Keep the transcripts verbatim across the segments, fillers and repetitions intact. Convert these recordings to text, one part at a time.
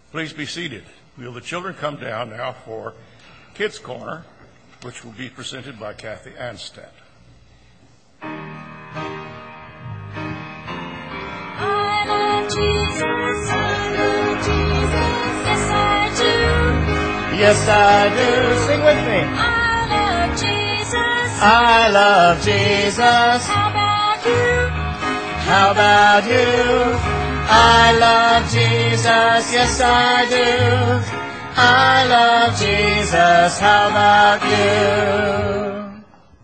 Please be seated. Will the children come down now for Kids Corner, which will be presented by Kathy Anstead. I love Jesus, I love Jesus, yes I do. Yes I do. Sing with me. I love Jesus. I love Jesus. How about you? How about you? I love Jesus, yes I do. I love Jesus, how about you?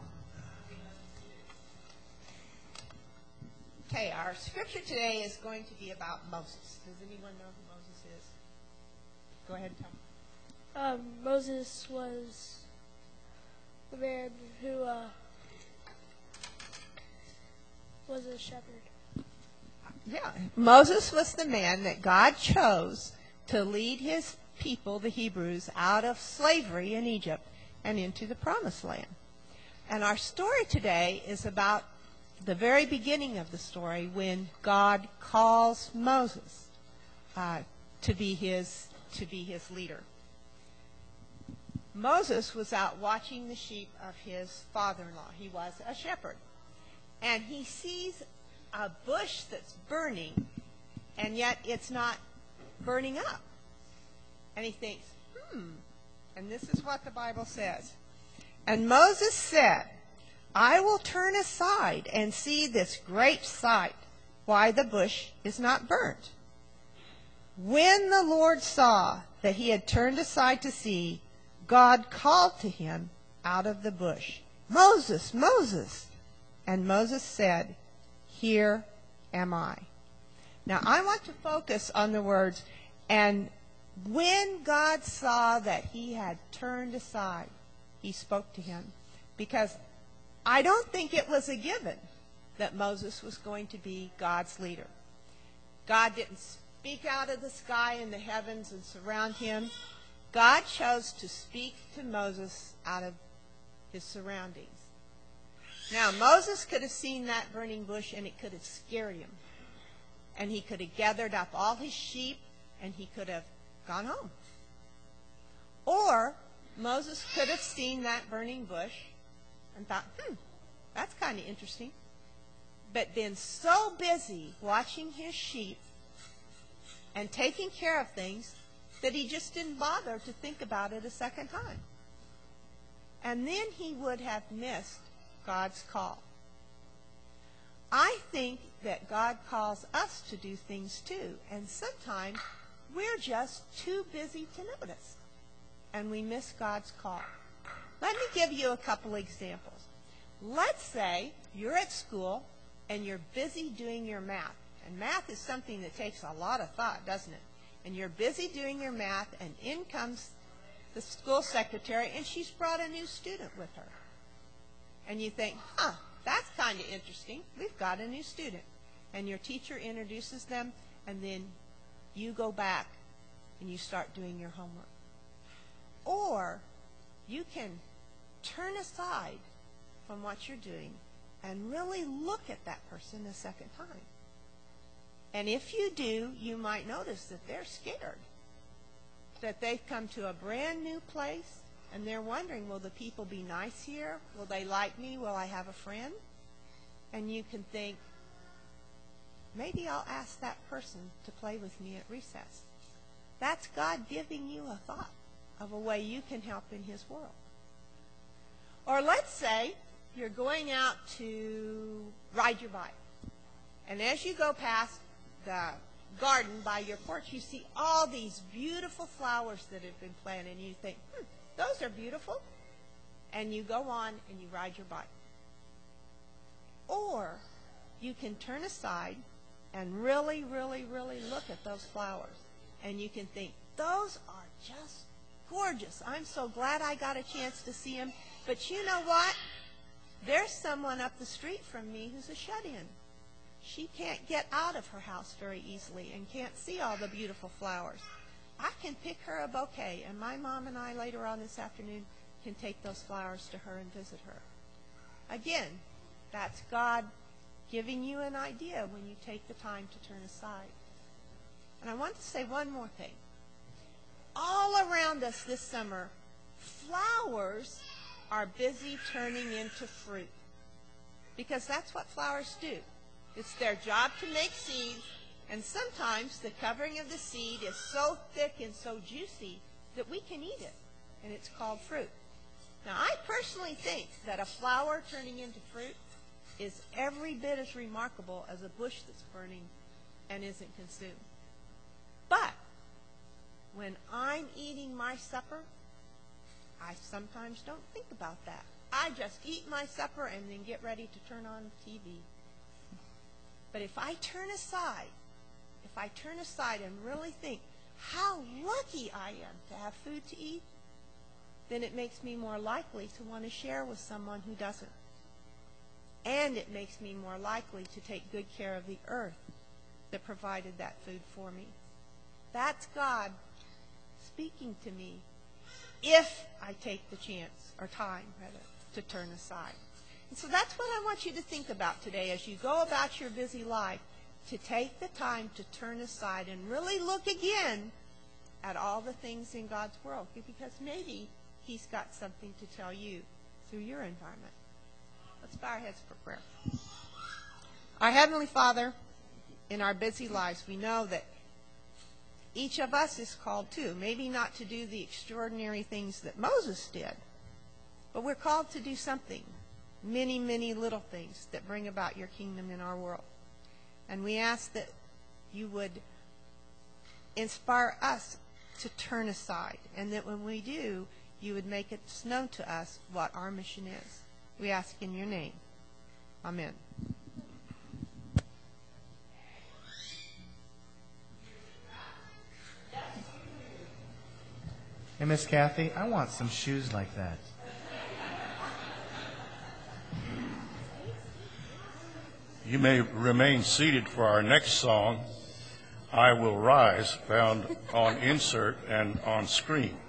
Okay, our scripture today is going to be about Moses. Does anyone know who Moses is? Go ahead and tell me. Um, Moses was the man who uh, was a shepherd. Yeah, Moses was the man that God chose to lead his people, the Hebrews, out of slavery in Egypt and into the Promised Land. And our story today is about the very beginning of the story when God calls Moses uh, to be his to be his leader. Moses was out watching the sheep of his father-in-law. He was a shepherd. And he sees a bush that's burning, and yet it's not burning up. And he thinks, hmm, and this is what the Bible says. And Moses said, I will turn aside and see this great sight, why the bush is not burnt. When the Lord saw that he had turned aside to see, God called to him out of the bush, Moses, Moses. And Moses said, here am I. Now, I want to focus on the words, and when God saw that he had turned aside, he spoke to him. Because I don't think it was a given that Moses was going to be God's leader. God didn't speak out of the sky in the heavens and surround him. God chose to speak to Moses out of his surroundings. Now, Moses could have seen that burning bush and it could have scared him. And he could have gathered up all his sheep and he could have gone home. Or Moses could have seen that burning bush and thought, hmm, that's kind of interesting. But been so busy watching his sheep and taking care of things that he just didn't bother to think about it a second time. And then he would have missed God's call. I think that God calls us to do things too, and sometimes we're just too busy to notice, and we miss God's call. Let me give you a couple examples. Let's say you're at school and you're busy doing your math, and math is something that takes a lot of thought, doesn't it? And you're busy doing your math, and in comes the school secretary, and she's brought a new student with her. And you think, huh, that's kind of interesting. We've got a new student. And your teacher introduces them, and then you go back and you start doing your homework. Or you can turn aside from what you're doing and really look at that person a second time. And if you do, you might notice that they're scared, that they've come to a brand new place, and they're wondering, will the people be nice here? Will they like me? Will I have a friend? And you can think, maybe I'll ask that person to play with me at recess. That's God giving you a thought of a way you can help in his world. Or let's say you're going out to ride your bike. And as you go past the garden by your porch, you see all these beautiful flowers that have been planted. And you think, hmm, those are beautiful. And you go on and you ride your bike. Or you can turn aside and really, really, really look at those flowers. And you can think, those are just gorgeous. I'm so glad I got a chance to see them. But you know what? There's someone up the street from me who's a shut-in. She can't get out of her house very easily and can't see all the beautiful flowers. I can pick her a bouquet, and my mom and I later on this afternoon can take those flowers to her and visit her. Again, that's God giving you an idea when you take the time to turn aside. And I want to say one more thing. all around us this summer, flowers are busy turning into fruit. Because that's what flowers do. It's their job to make seeds, and sometimes the covering of the seed is so thick and so juicy that we can eat it, and it's called fruit. Now, I personally think that a flower turning into fruit is every bit as remarkable as a bush that's burning and isn't consumed. But when I'm eating my supper, I sometimes don't think about that. I just eat my supper and then get ready to turn on T V. But if I turn aside, if I turn aside and really think how lucky I am to have food to eat, then it makes me more likely to want to share with someone who doesn't. And it makes me more likely to take good care of the earth that provided that food for me. That's God speaking to me if I take the chance, or time, rather, to turn aside. And so that's what I want you to think about today as you go about your busy life, to take the time to turn aside and really look again at all the things in God's world, because maybe He's got something to tell you through your environment. Let's bow our heads for prayer. Our Heavenly Father, in our busy lives, we know that each of us is called too, maybe not to do the extraordinary things that Moses did, but we're called to do something, many, many little things that bring about your kingdom in our world. And we ask that you would inspire us to turn aside, and that when we do, you would make it known to us what our mission is. We ask in your name. Amen. Hey, Miss Kathy, I want some shoes like that. You may remain seated for our next song, I Will Rise, found on insert and on screen.